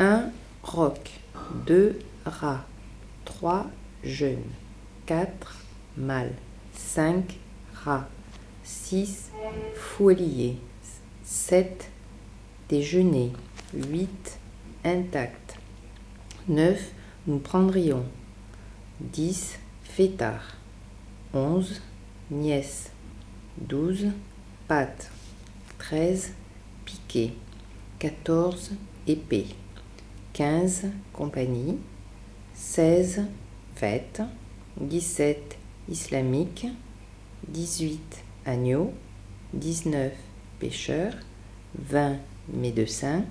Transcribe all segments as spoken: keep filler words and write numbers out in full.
un roc, deux rats, trois jeunes, quatre mâles, cinq rats, six fouliers, sept déjeuner, huit intact, neuf nous prendrions, dix fêtards, onze nièces, douze pâtes, treize piquets, quatorze épées, quinze compagnie, seize fêtes, dix-sept islamiques, dix-huit agneaux, dix-neuf pêcheurs, vingt médecins,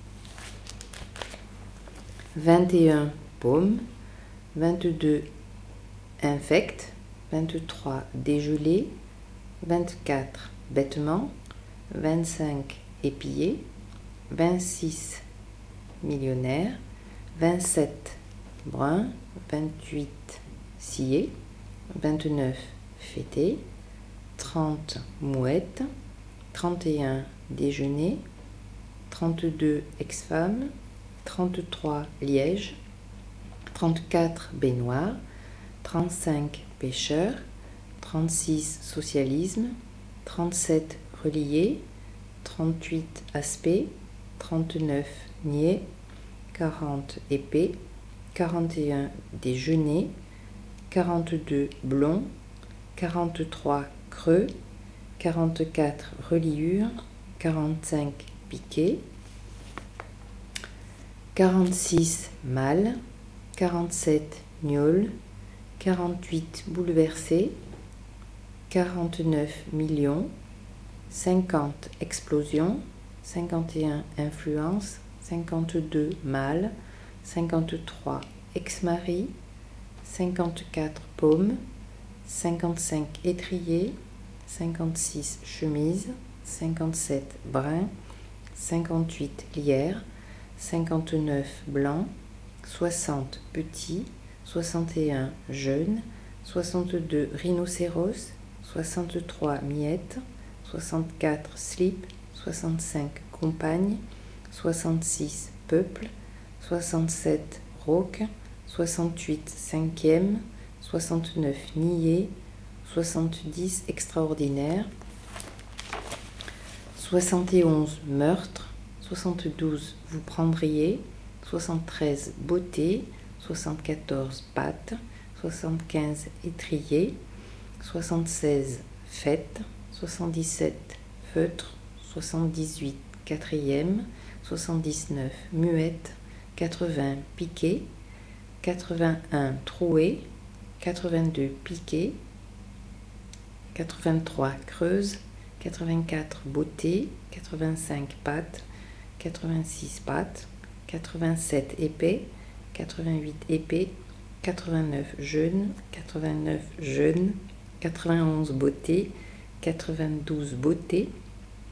vingt et un paumes, vingt-deux infects, vingt-trois dégelés, vingt-quatre bêtements, vingt-cinq épillés, vingt-six millionnaires, vingt-sept bruns, vingt-huit sciés, vingt-neuf fêtés, trente mouettes, trente et un déjeuners, trente-deux ex-femmes, trente-trois lièges, trente-quatre baignoires, trente-cinq pêcheurs, trente-six socialisme, trente-sept reliés, trente-huit aspects, trente-neuf niais, quarante épées, quarante et un déjeuners, quarante-deux blonds, quarante-trois creux, quarante-quatre reliures, quarante-cinq piquets, quarante-six mâles, quarante-sept gnôles, quarante-huit bouleversés, quarante-neuf millions, cinquante explosions, cinquante et un influences, cinquante-deux mâles, cinquante-trois ex-maris, cinquante-quatre paumes, cinquante-cinq étriers, cinquante-six chemises, cinquante-sept bruns, cinquante-huit lierres, cinquante-neuf blancs, soixante petits, soixante et un jeunes, soixante-deux rhinocéros, soixante-trois miettes, soixante-quatre slips, soixante-cinq compagnes, soixante-six peuples, soixante-sept rauques, soixante-huit cinquièmes, soixante-neuf niais, soixante-dix extraordinaires, soixante et onze meurtres, soixante-douze vous prendriez, soixante-treize beautés, soixante-quatorze pâtes, soixante-quinze étriers, soixante-seize fêtes, soixante-dix-sept feutres, soixante-dix-huit quatrièmes, soixante-dix-neuf muettes, quatre-vingts piquets, quatre-vingt-un troués, quatre-vingt-deux piquets, quatre-vingt-trois creuses, quatre-vingt-quatre beautés, quatre-vingt-cinq pâtes, quatre-vingt-six pâtes, quatre-vingt-sept épées, quatre-vingt-huit épées, quatre-vingt-neuf jeunes, quatre-vingt-neuf jeunes, quatre-vingt-onze beautés, quatre-vingt-douze beautés,